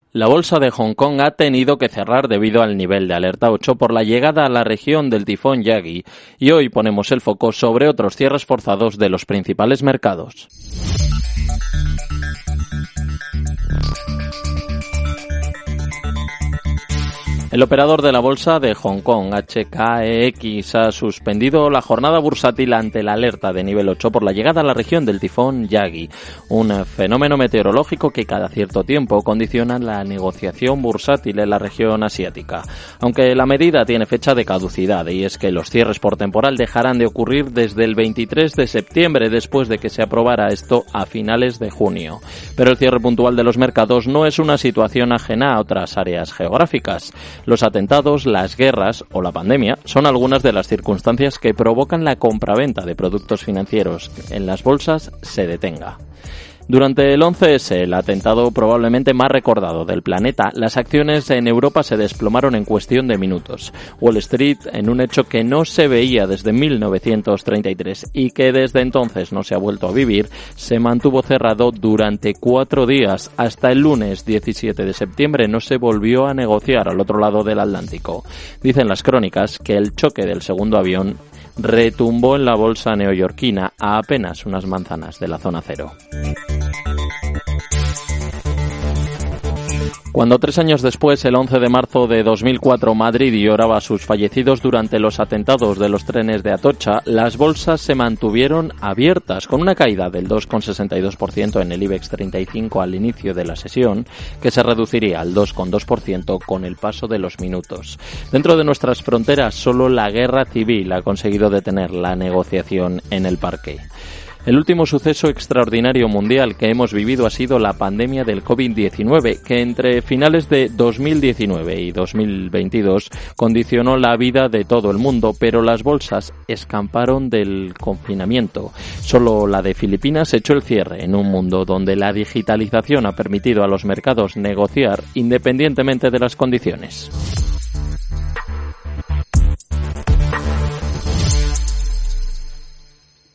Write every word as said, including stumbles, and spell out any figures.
La bolsa de Hong Kong ha tenido que cerrar debido al nivel de alerta ocho por la llegada a la región del tifón Yagi, y hoy ponemos el foco sobre otros cierres forzados de los principales mercados. El operador de la bolsa de Hong Kong, H K E X, ha suspendido la jornada bursátil ante la alerta de nivel ocho por la llegada a la región del tifón Yagi, un fenómeno meteorológico que cada cierto tiempo condiciona la negociación bursátil en la región asiática. Aunque la medida tiene fecha de caducidad, y es que los cierres por temporal dejarán de ocurrir desde el veintitrés de septiembre, después de que se aprobara esto a finales de junio. Pero el cierre puntual de los mercados no es una situación ajena a otras áreas geográficas. Los atentados, las guerras o la pandemia son algunas de las circunstancias que provocan la compraventa de productos financieros en las bolsas se detenga. Durante el once ese, el atentado probablemente más recordado del planeta, las acciones en Europa se desplomaron en cuestión de minutos. Wall Street, en un hecho que no se veía desde mil novecientos treinta y tres y que desde entonces no se ha vuelto a vivir, se mantuvo cerrado durante cuatro días. Hasta el lunes diecisiete de septiembre no se volvió a negociar al otro lado del Atlántico. Dicen las crónicas que el choque del segundo avión retumbó en la bolsa neoyorquina a apenas unas manzanas de la zona cero. Cuando tres años después, el once de marzo de dos mil cuatro, Madrid lloraba a sus fallecidos durante los atentados de los trenes de Atocha, las bolsas se mantuvieron abiertas, con una caída del dos coma sesenta y dos por ciento en el IBEX treinta y cinco al inicio de la sesión, que se reduciría al dos coma dos por ciento con el paso de los minutos. Dentro de nuestras fronteras, solo la guerra civil ha conseguido detener la negociación en el parque. El último suceso extraordinario mundial que hemos vivido ha sido la pandemia del COVID diecinueve, que entre finales de dos mil diecinueve y dos mil veintidós condicionó la vida de todo el mundo, pero las bolsas escaparon del confinamiento. Solo la de Filipinas echó el cierre en un mundo donde la digitalización ha permitido a los mercados negociar independientemente de las condiciones.